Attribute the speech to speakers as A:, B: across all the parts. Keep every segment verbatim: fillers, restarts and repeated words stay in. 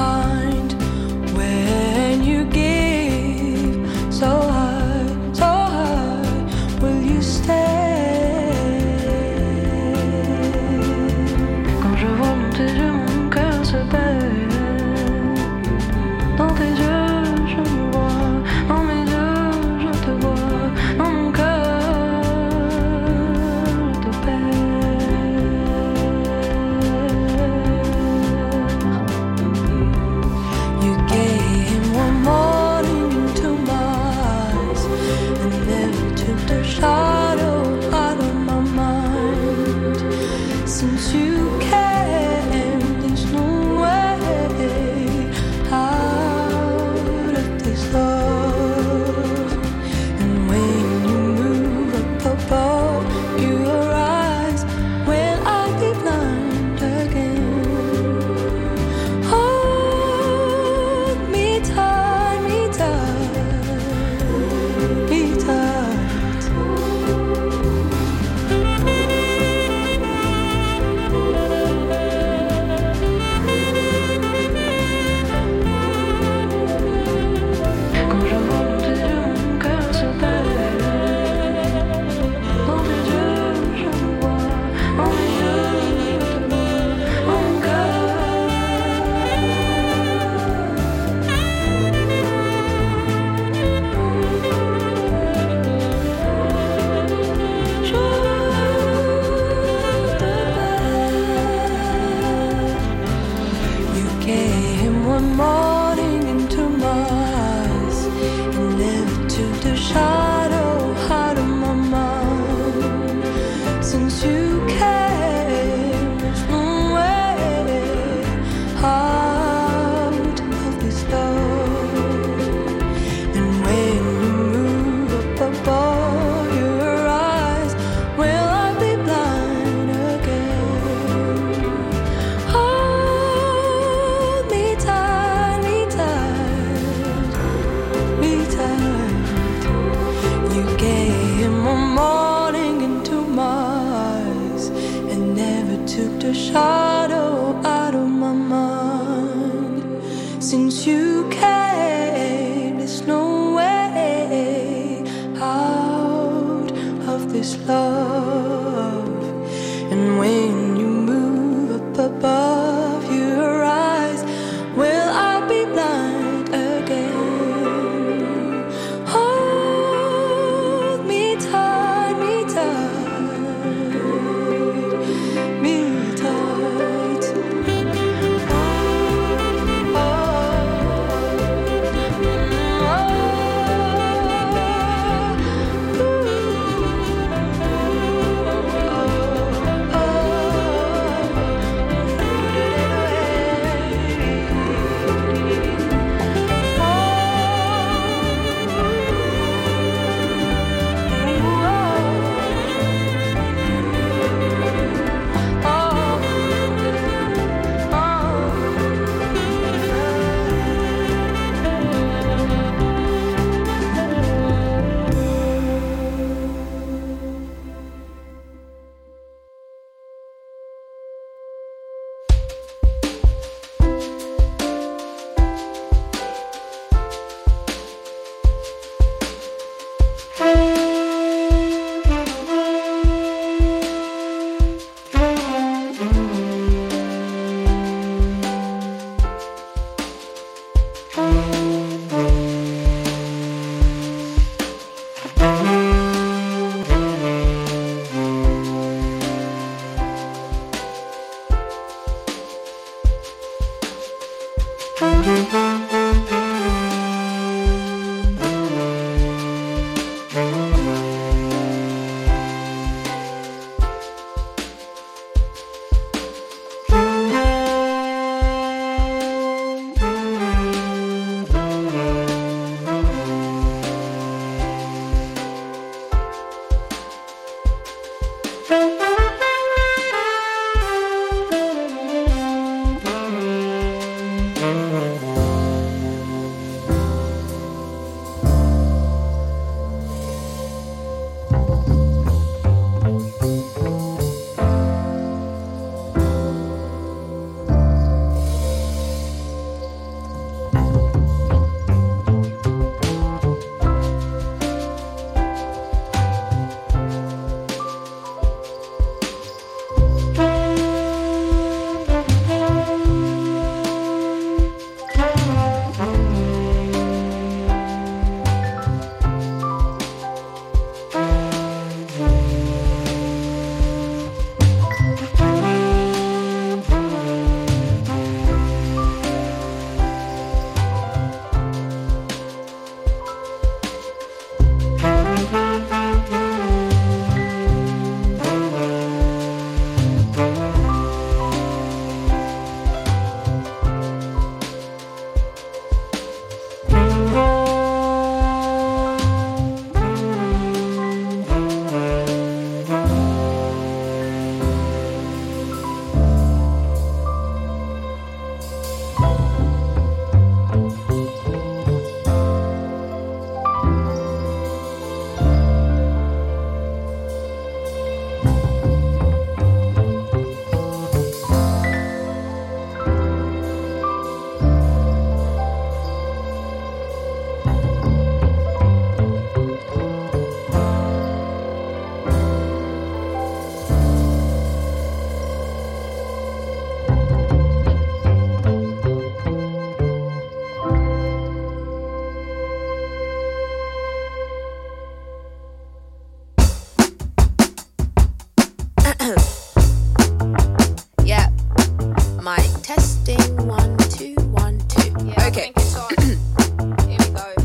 A: find when you give so high, so high, will you stay? Quand je vois mon tes yeux, mon cœur se bat. Dans tes yeux, je me vois, dans mes yeux, je te vois, dans mon cœur, je te perds. You came one morning into my eyes and never took the shadow out of my mind. Since you came, there's no way out of this love. And when you move up above your eyes, will I be blind again? Hold me tight, me tight, me tight. Quand je vois mon tes yeux, mon cœur se bat. Dans tes yeux, je me vois, dans mes yeux, je te vois, dans mon cœur. Je te perds. You came one morning into my eyes and never took the shadow out of my mind. Since you came, there's no way out of this love. And when you move up above your eyes, will I be blind again? Hold me tight, me tight, me tight. You came one morning into my eyes and never took the shadow out of my mind. Since you came, there's no way out of this love. And when you move up above your eyes, will I be blind again? Hold me tight, me tight, me tight. Oh,
B: Okay. Here we go.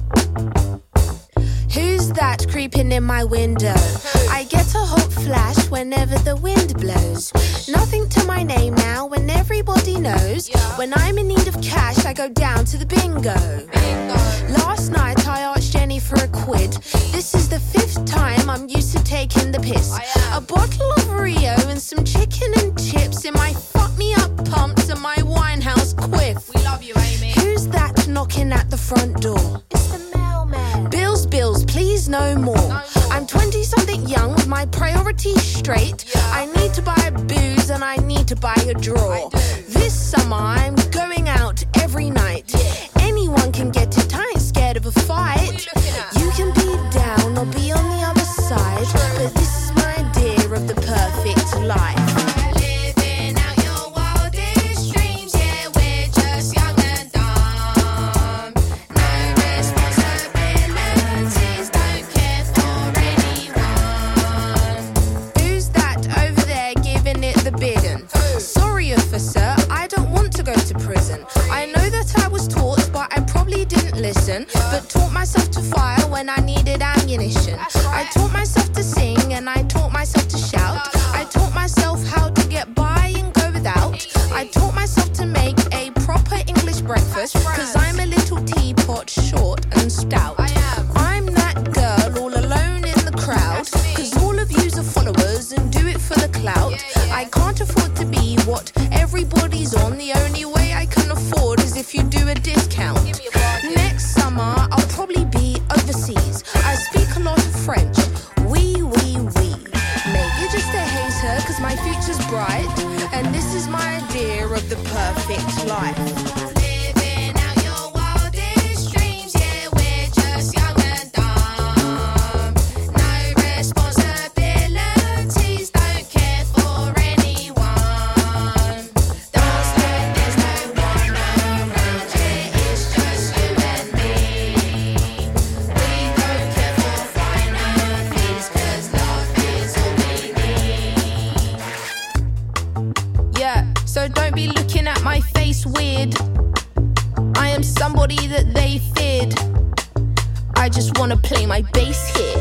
B: Who's that creeping in my window? I get a hot flash whenever the wind blows. Nothing to my name now when everybody knows. When I'm in need of cash, I go down to the bingo. Last night I asked Jenny for a quid. This is the fifth time I'm used to taking the piss. A bottle of Rio and some chicken and chips in my fuck me up pumps and my Winehouse quiff. We love you, Amy. Who's that knocking at the front door? It's the mailman. Bills, bills, please no more. No more. I'm twenty something young with my priorities straight. Yeah. I need to buy booze and I need to buy a draw. This summer I'm going out every night. Yeah. Anyone can get it, I ain't scared of a fight. You can be down or be on the other side, but this is my idea of the perfect life. Living out your wildest dreams, yeah, we're just young and dumb. No responsibilities, don't care for anyone. Who's that over there giving it the bidding? Sorry, officer, I don't want to go to prison. I know that I was taught, but I probably didn't listen. But taught myself to fire when I needed ammunition. I taught myself to sing and I taught myself to shout. I taught myself how to get by and go without. I taught myself to make a proper English breakfast, cause I'm a little teapot, short and stout. I'm that girl all alone in the crowd, cause all of yous are followers and do it for the clout. I can't afford to be what everybody's on. The only way I can afford is if you do a discount. Next summer I'll probably be overseas. I speak a lot of French. Oui, oui, oui. Maybe just a hater, cause my future's bright. And this is my idea of the perfect life. Living out your wildest dreams, yeah, we're just young and dumb. No responsibilities, don't care for anyone. Dance like there's no one around here, it's just you and me. We don't care for finances, cause love is all we need. Yeah, so don't be looking at my face weird. I am somebody that they feared. I just wanna play my bass here.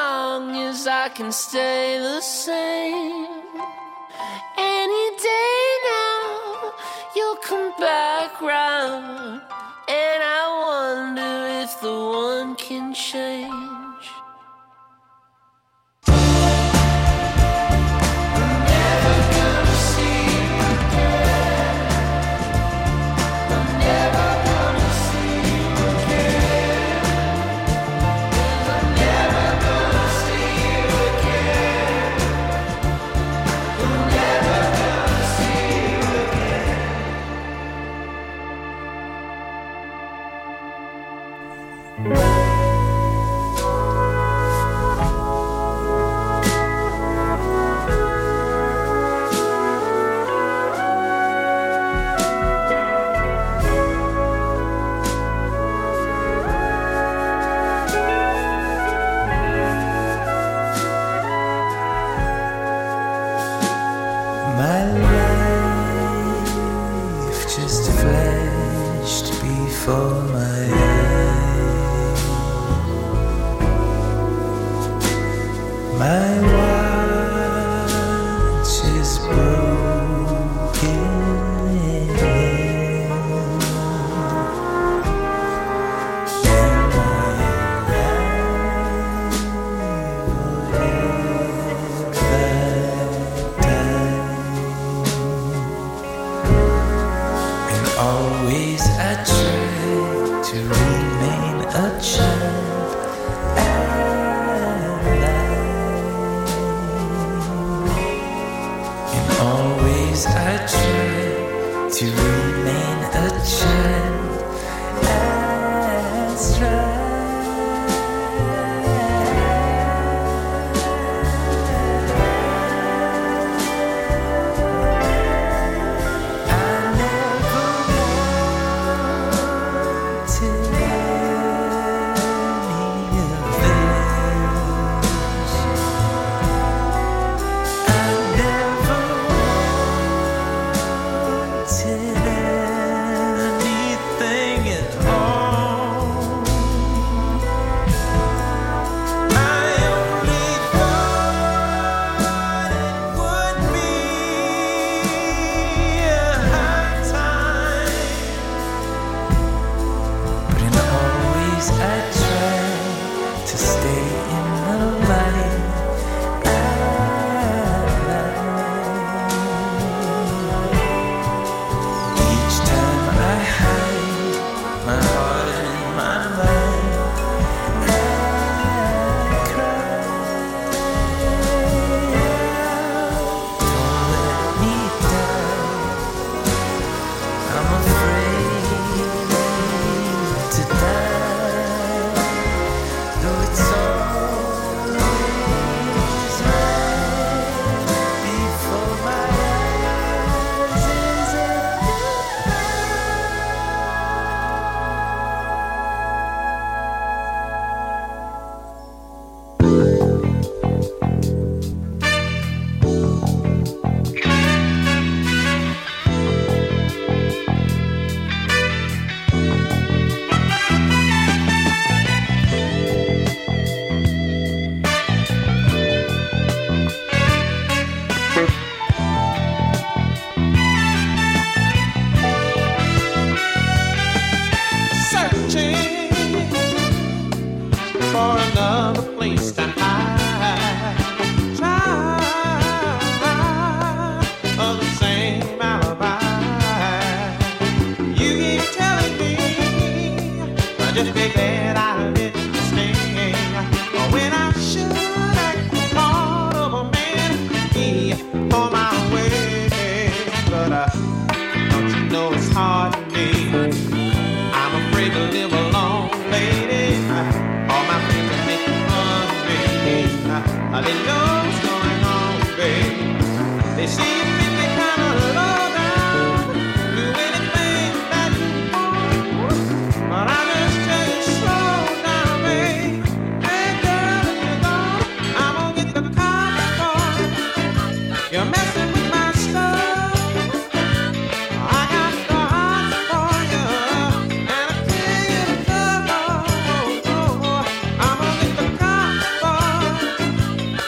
C: long as I can stay the same. Any day now, you'll come back round, and I wonder if the one can change.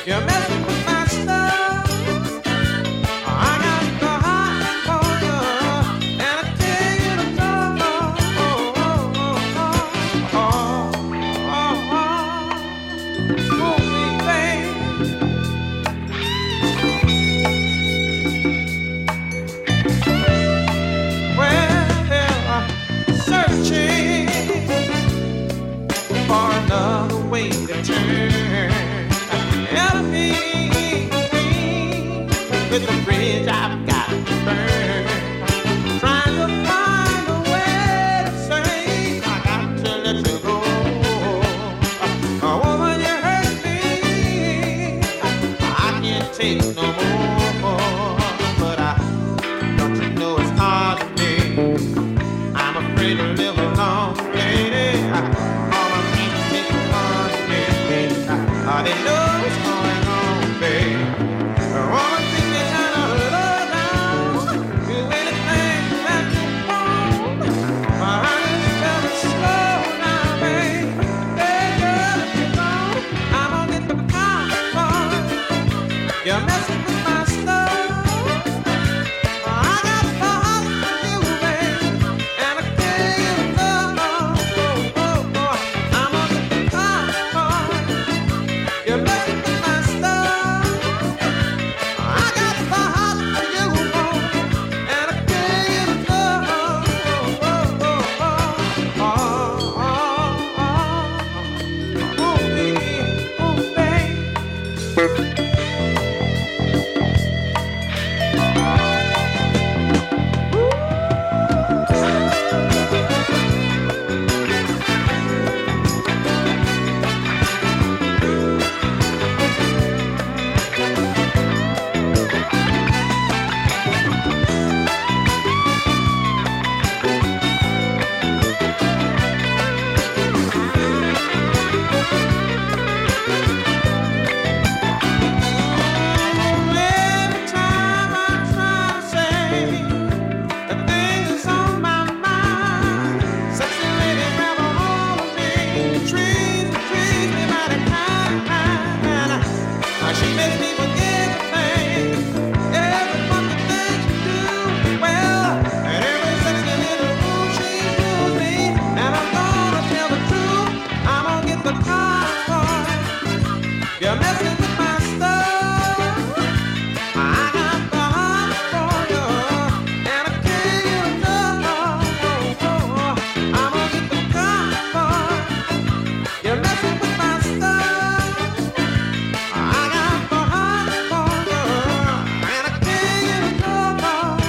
D: You're messing with my stuff. I got the heart for you, and I tell you to talk. Oh, oh, oh, oh, oh, oh, oh, me, babe. Well, searching for another way to turn. Help me with the bridge I've got to burn. Trying to find a way to say I got to let you go. A woman, you hurt me. I can't take no more. But I don't you know it's hard to me. I'm afraid to live alone, lady. All my people think it's hard to me. Uh, they know what's going on, babe. I wanna think you kinda low down. Do anything that you want. But I just gotta slow down, babe. Hey, girl, if you don't, I'm gonna get the power for it. You're messing with my stuff. I got the heart for you, babe. And I tell you love. Oh, oh, oh. I'm gonna get the power for it. You're messing with my stuff. I got the heart for you, boy, and I tell you to love. Oh, oh, oh, oh, oh, oh, oh, baby, oh, baby. Every time I try to say the things that's on my mind, sexy lady grab a hold of me, trees, trees me by the time. Uh, she makes me forget the things, every fucking thing she do. Well, and every sexy little fool she fools me, and I'm gonna tell the truth. I'm gonna get the car for it. You're messing with my stuff. I got the heart for you, and I tell you love. I'm gonna get the car for it. You're messing with my stuff. I got the heart for you, and I tell you love.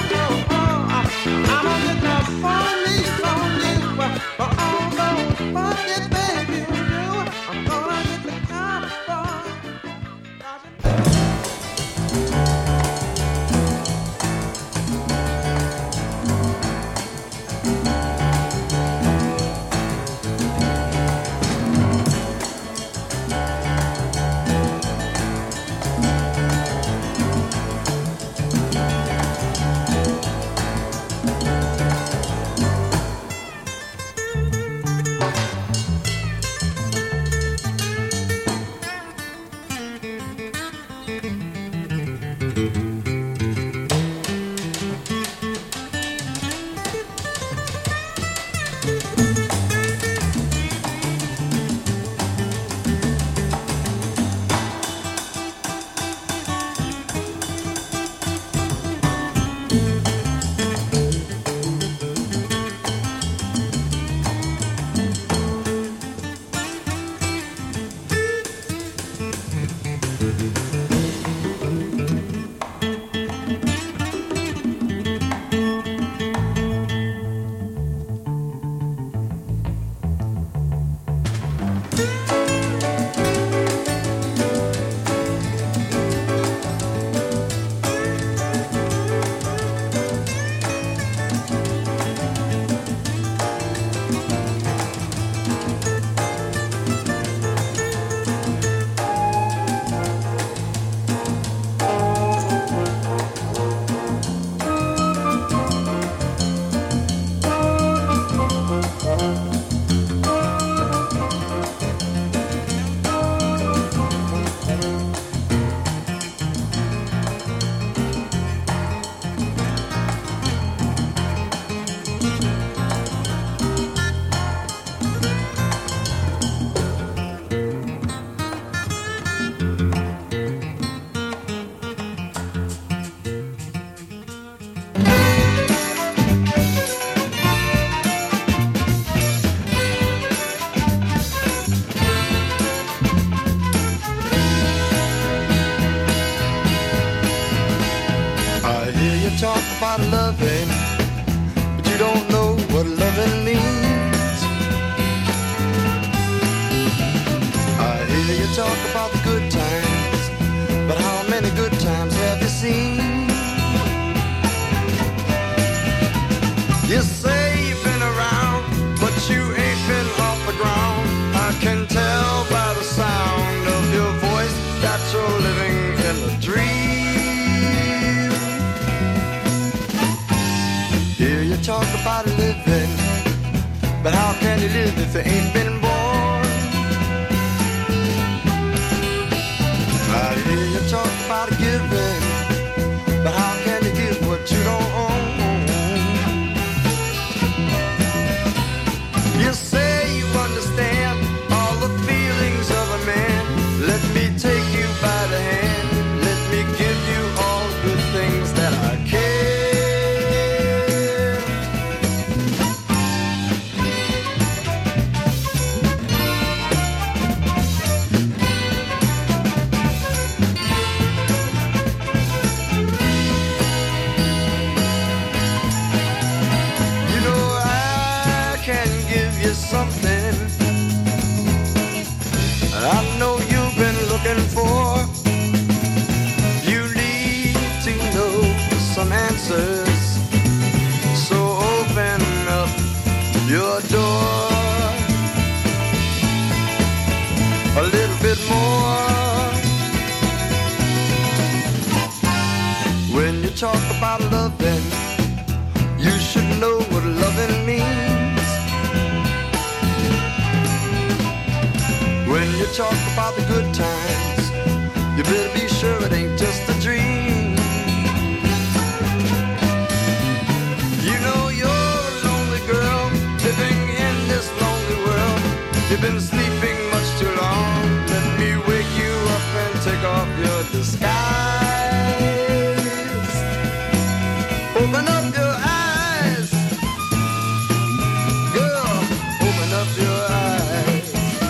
D: I'm gonna get the police on you for all those funny things you do. I'm gonna get the car for it.
E: talk about loving, but you don't know what loving means. I hear you talk about the good times, but how many good times have you seen? You say you've been around, but you ain't been off the ground. I can tell by the sound of your voice that you're living in a dream. Hear you talk about living, but how can you live if you ain't been born? I hear you talk about giving, but how can you give what you don't own? You say you understand all the feelings of a man. Let me take you by the hand. Let me give you all the good things that I can. You know I can give you something I know you've been looking for. You need to know some answers, so open up your door a little bit more. When you talk about loving, you should know what loving means. When you talk about the good times, you better be sure it ain't just a dream. You know you're a lonely girl living in this lonely world. You've been sleeping much too long. Let me wake you up and take off your disguise. Open up your eyes, girl, open up your eyes.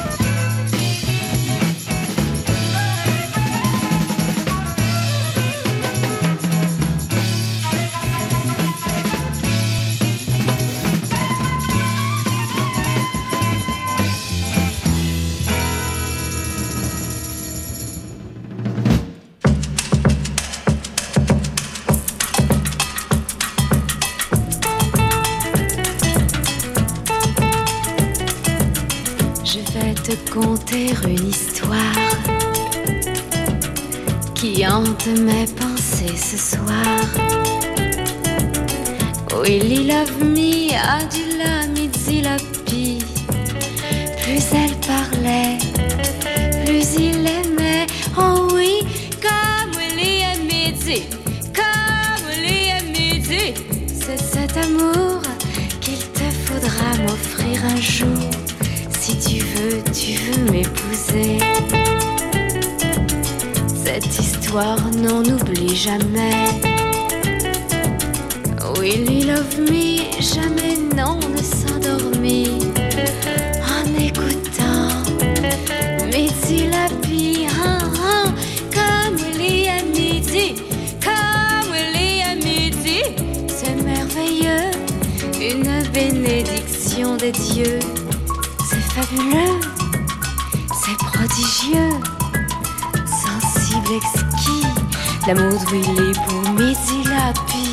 F: Je vais te conter une histoire qui hante mes pensées ce soir. Willy Love Me a dit la midi la pie. Plus elle parlait, plus il aimait. Oh oui, comme Willy à midi, comme Willy à midi. C'est cet amour qu'il te faudra m'offrir un jour. Si tu veux, tu veux m'épouser. Cette histoire n'en oublie jamais. Willy Love Me, jamais non ne s'endormit en écoutant Midi la pie, hein, hein, comme Willy à midi, comme Willy à midi. C'est merveilleux, une bénédiction des dieux. C'est fabuleux, c'est prodigieux, sensible, exquis, l'amour de Willy pour Midi la pie.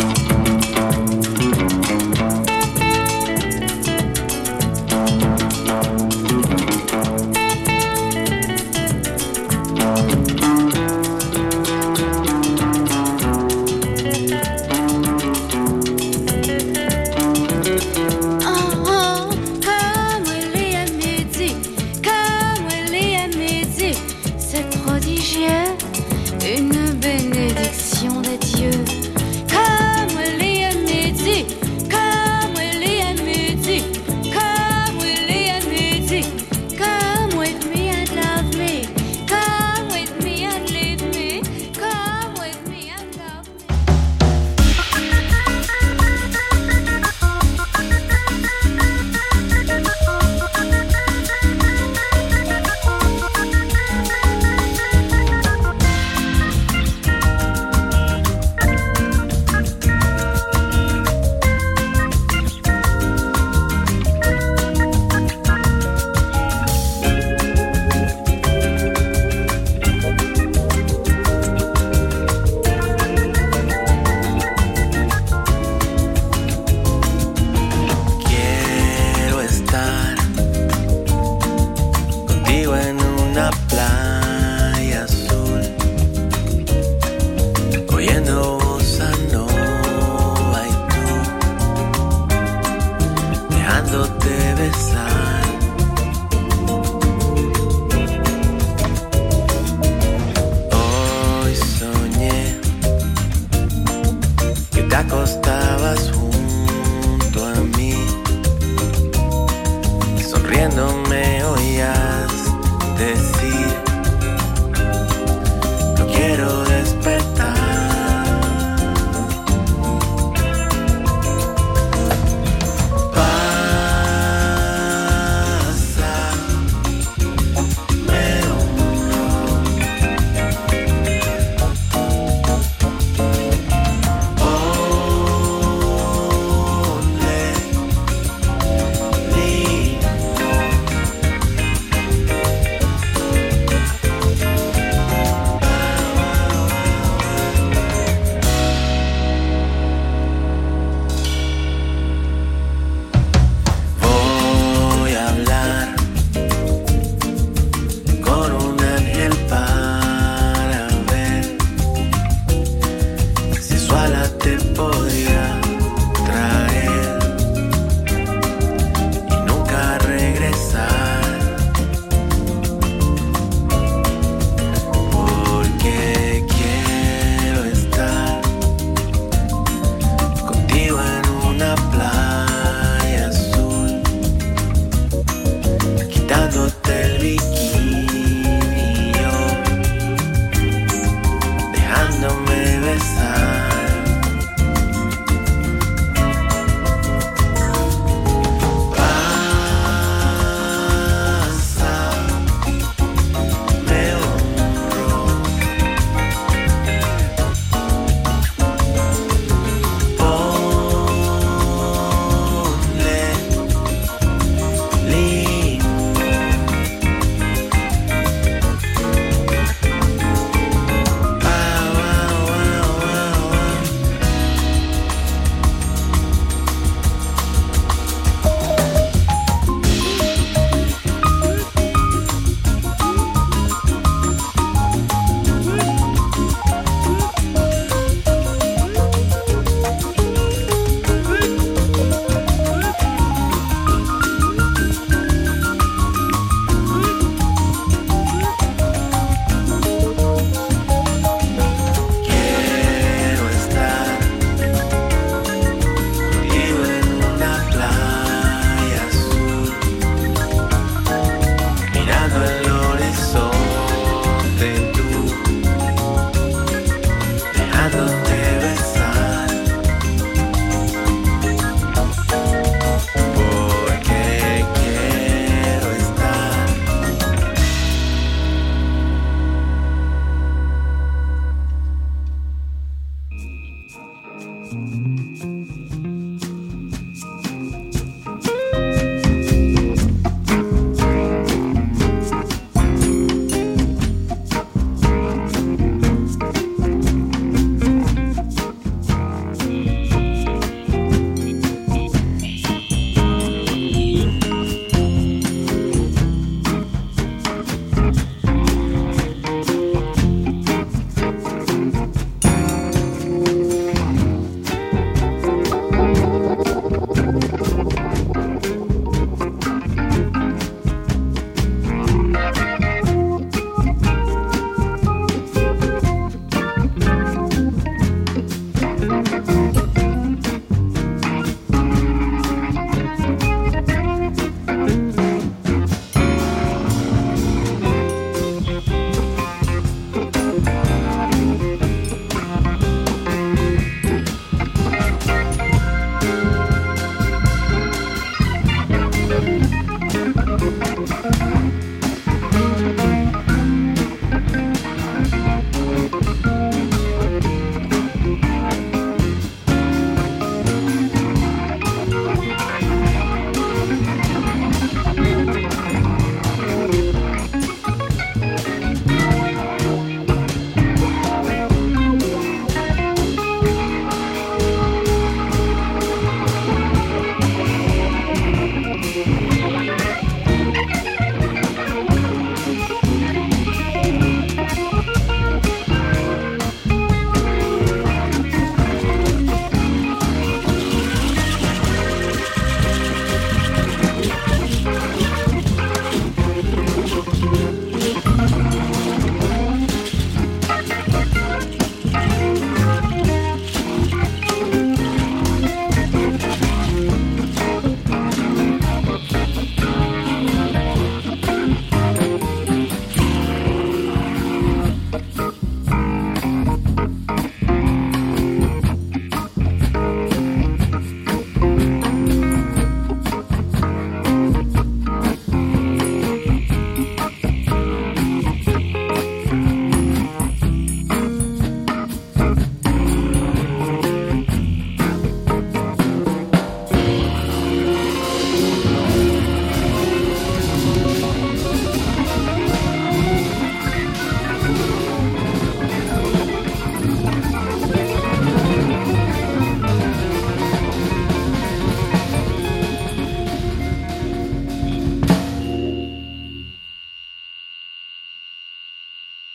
F: Une bénédiction des dieux.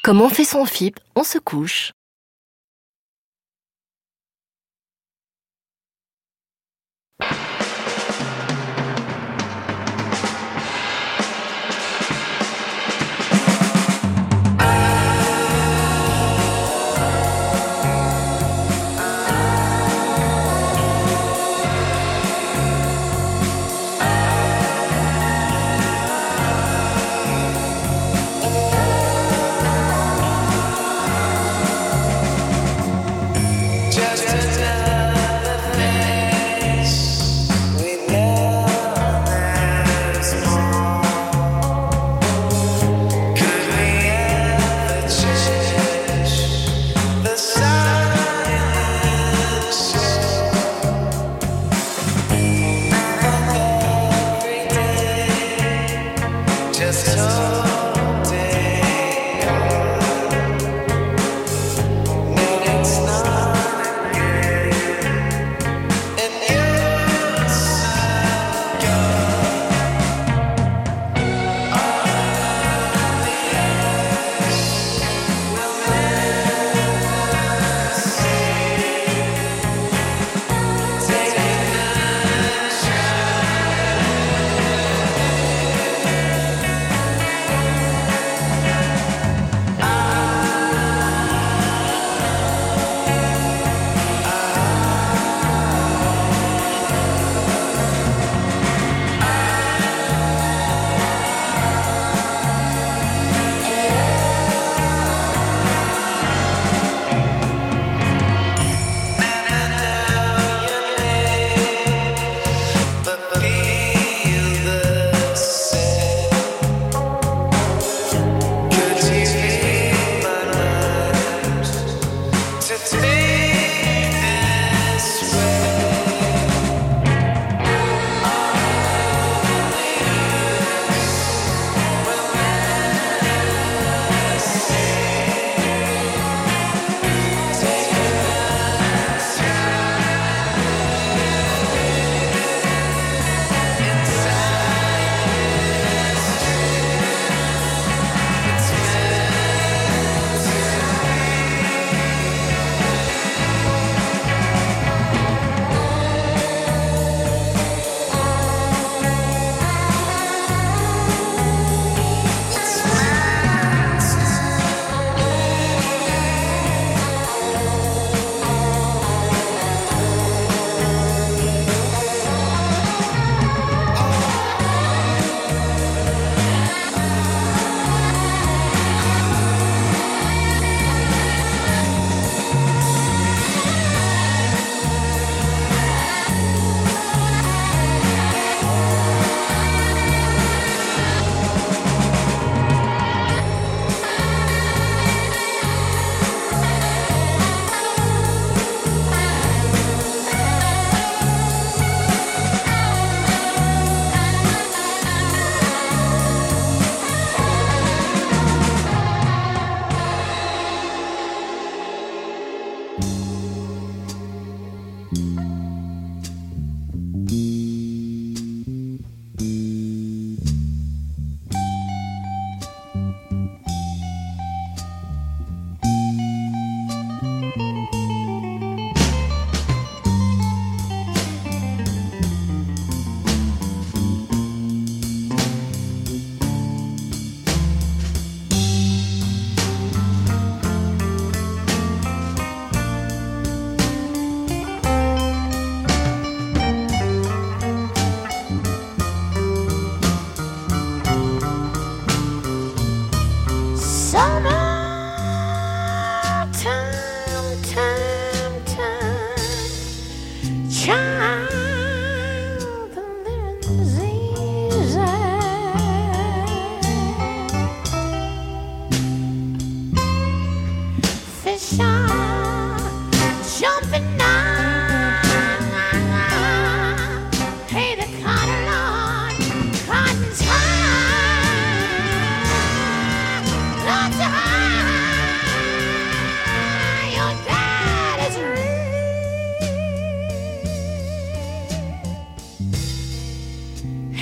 G: Comme on fait son F I P, on se couche.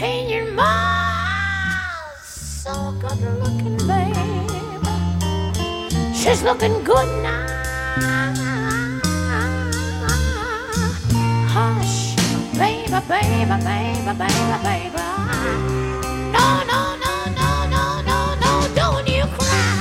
H: Hey, your mom's so good looking, babe. She's looking good now. Hush, baby, baby, baby, baby, baby. No, no, no, no, no, no, no, don't you cry.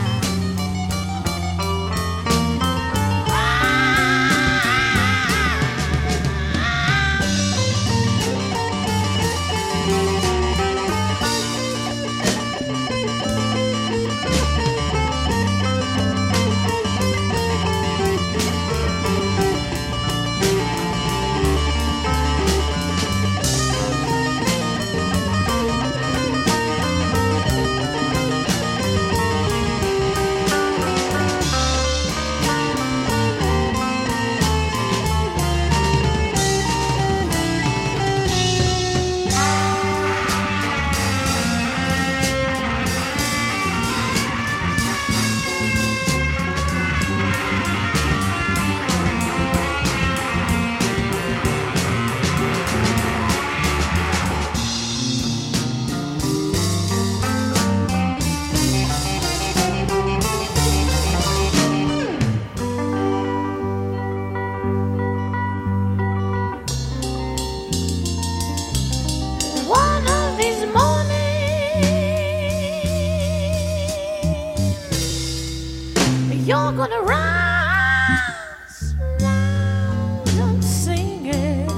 H: You're gonna rise round and sing it.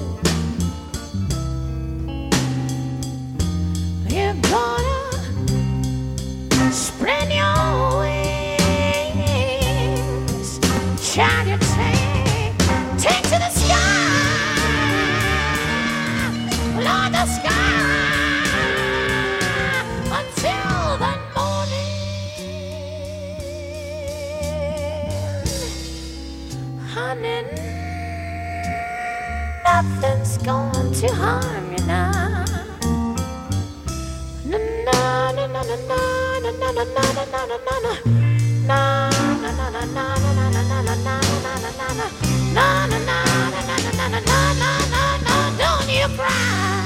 H: You're gonna spread your wings, shine your tank, take to the sky, Lord, the sky, until the morning. Honey, nothing's going to harm you now. Na na na na na na na na na na na na na na na na na don't you cry,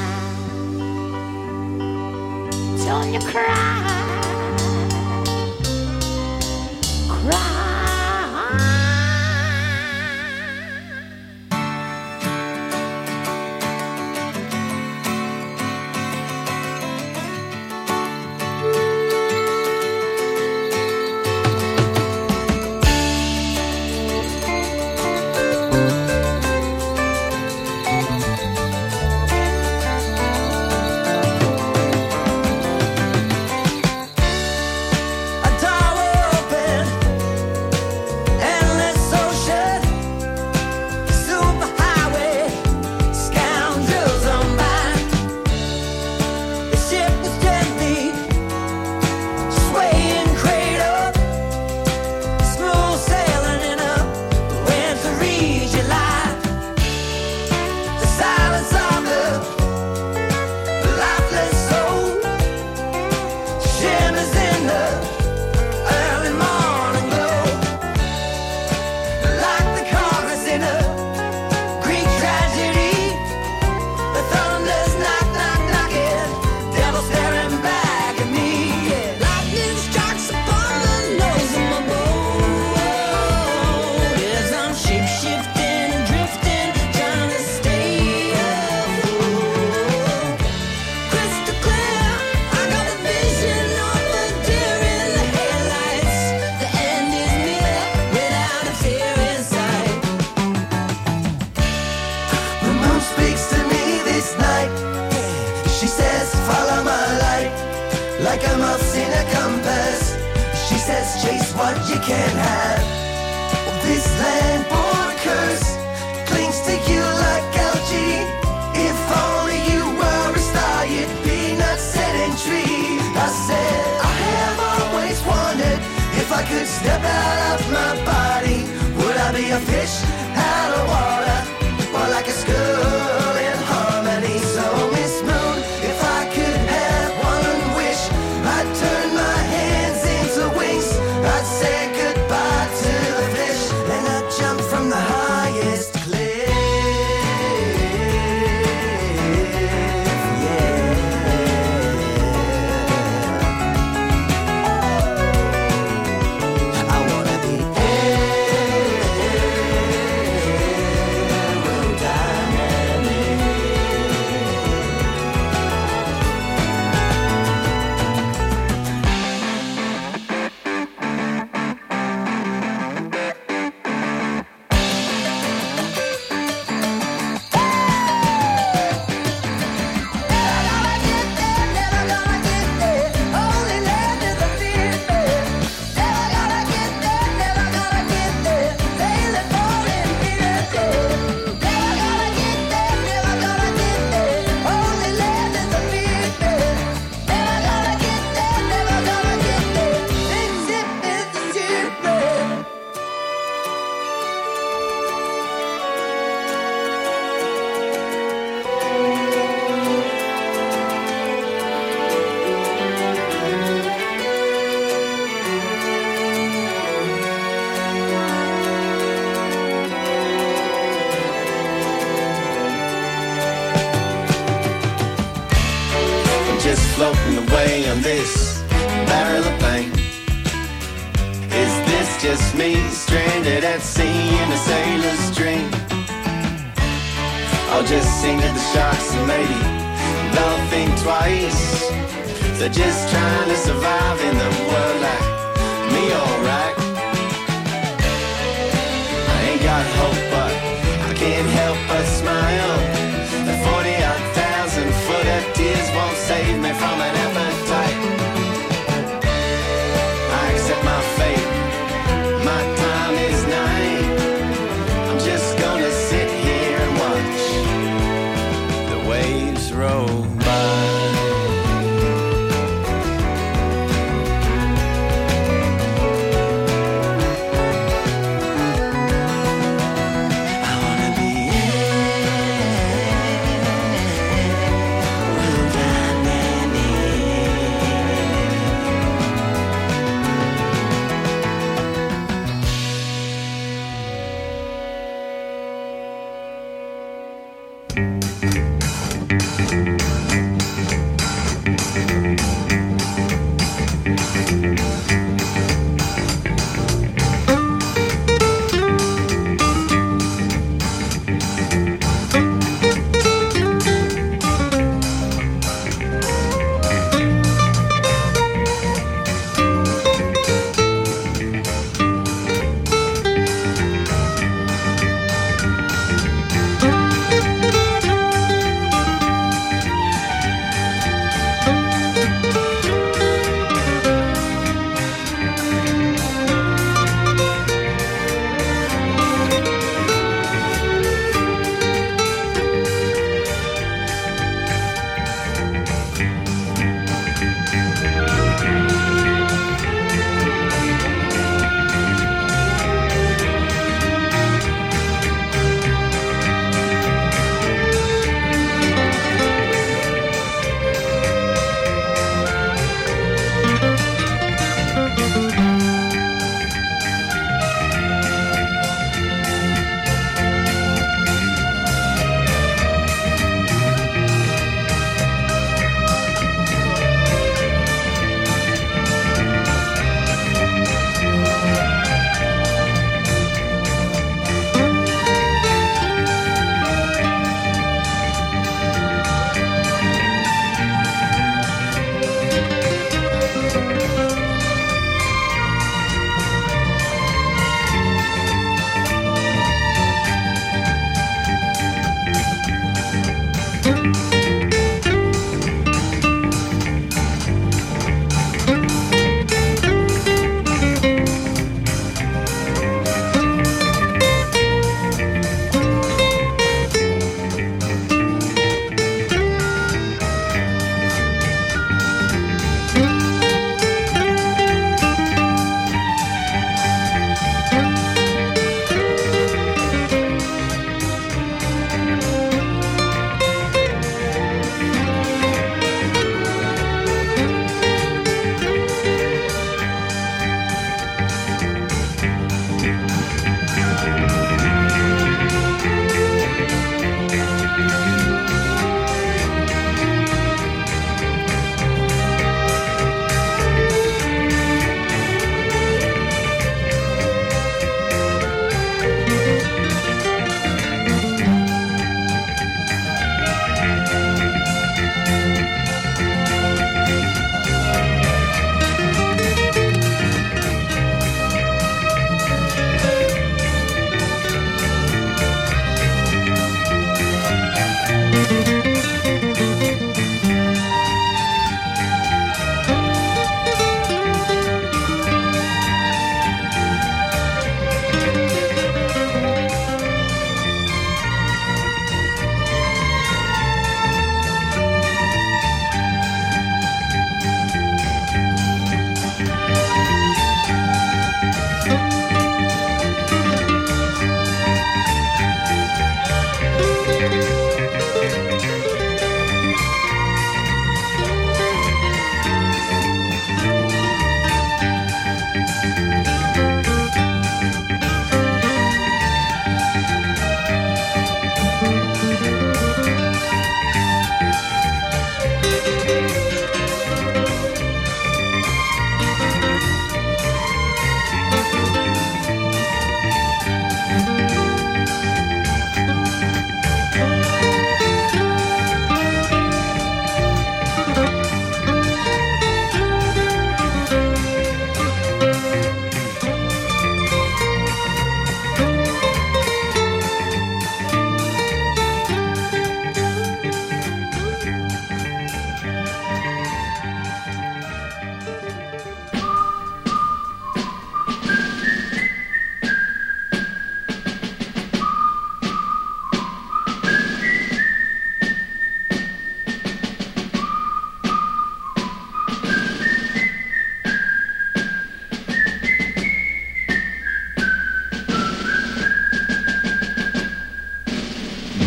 H: don't you cry, cry.
I: I floating away on this barrel of pain. Is this just me, stranded at sea in a sailor's dream? I'll just sing to the sharks and maybe they'll think twice. They're just trying to survive in the world like me, alright. I ain't got hope, but I can't help but smile. The forty odd thousand foot of tears won't save me from an appetite. I accept my fate, my time is nigh. I'm just gonna sit here and watch the waves roll by.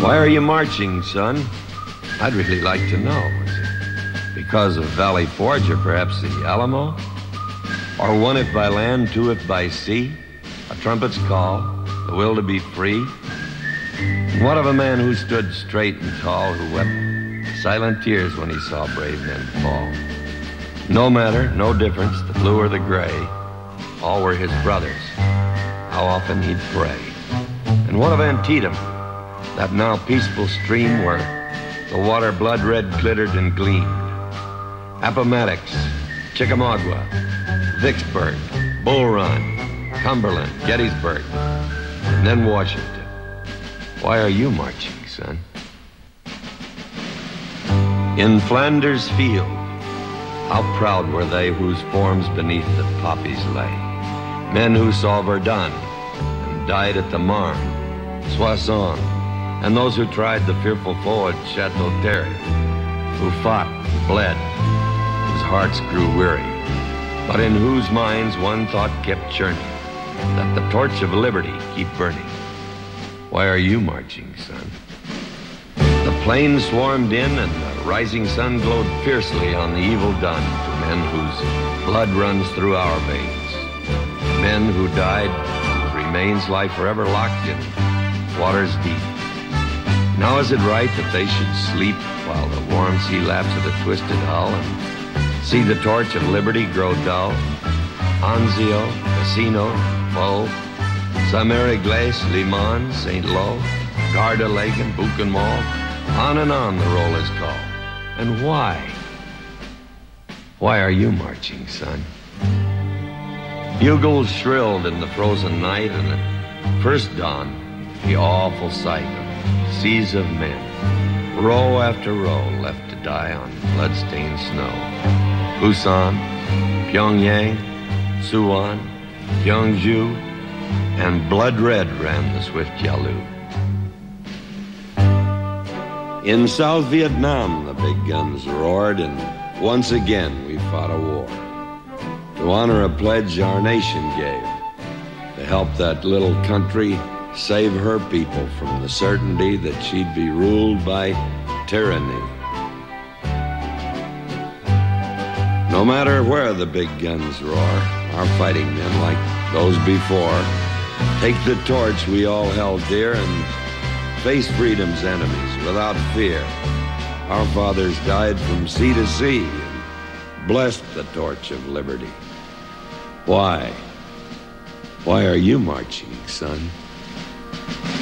J: Why are you marching, son? I'd really like to know. Is it because of Valley Forge or perhaps the Alamo? Or one if by land, two if by sea? A trumpet's call, the will to be free? And what of a man who stood straight and tall, who wept silent tears when he saw brave men fall? No matter, no difference, the blue or the gray, all were his brothers. How often he'd pray. And what of Antietam, that now peaceful stream where the water blood-red glittered and gleamed? Appomattox, Chickamauga, Vicksburg, Bull Run, Cumberland, Gettysburg, and then Washington. Why are you marching, son? In Flanders Field, how proud were they whose forms beneath the poppies lay. Men who saw Verdun and died at the Marne, Soissons, and those who tried the fearful foe at Chateau Thierry, who fought, bled, whose hearts grew weary, but in whose minds one thought kept churning, that the torch of liberty keep burning. Why are you marching, son? The plains swarmed in and the rising sun glowed fiercely on the evil done to men whose blood runs through our veins, men who died, whose remains lie forever locked in waters deep. Now is it right that they should sleep while the warm sea laps at a twisted hull and see the torch of liberty grow dull? Anzio, Casino, Vaux, Saint-Mary-Glace, Limon, Saint Lo, Garda Lake and Buchenwald, on and on the roll is called. And why? Why are you marching, son? Bugles shrilled in the frozen night, and at first dawn, the awful sight of seas of men, row after row left to die on blood-stained snow. Busan, Pyongyang, Suwon, Gyeongju, and blood-red ran the swift Yalu. In South Vietnam, the big guns roared, and once again we fought a war to honor a pledge our nation gave, to help that little country save her people from the certainty that she'd be ruled by tyranny. No matter where the big guns roar, our fighting men, like those before, take the torch we all held dear and face freedom's enemies without fear. Our fathers died from sea to sea and blessed the torch of liberty. Why? Why are you marching, son?